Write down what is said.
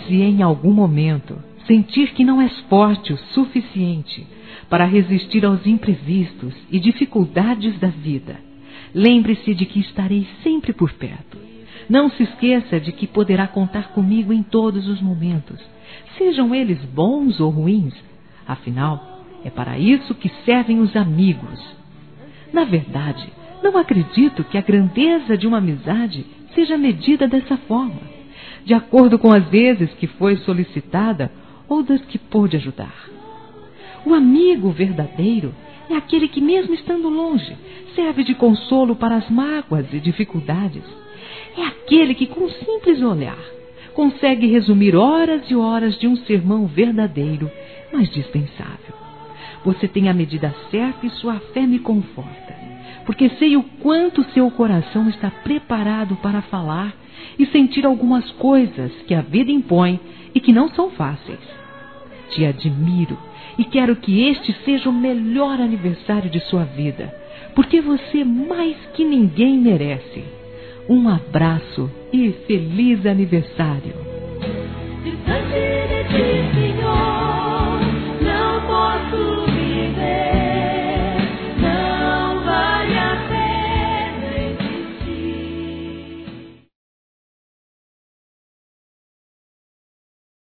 Se em algum momento sentir que não és forte o suficiente para resistir aos imprevistos e dificuldades da vida, lembre-se de que estarei sempre por perto. Não se esqueça de que poderá contar comigo em todos os momentos, sejam eles bons ou ruins. Afinal, é para isso que servem os amigos. Na verdade, não acredito que a grandeza de uma amizade seja medida dessa forma, de acordo com as vezes que foi solicitada ou das que pôde ajudar. O amigo verdadeiro é aquele que, mesmo estando longe, serve de consolo para as mágoas e dificuldades. É aquele que, com um simples olhar, consegue resumir horas e horas de um sermão verdadeiro, mas dispensável. Você tem a medida certa e sua fé me conforta, porque sei o quanto seu coração está preparado para falar e sentir algumas coisas que a vida impõe e que não são fáceis. Te admiro e quero que este seja o melhor aniversário de sua vida, porque você mais que ninguém merece. Um abraço e feliz aniversário!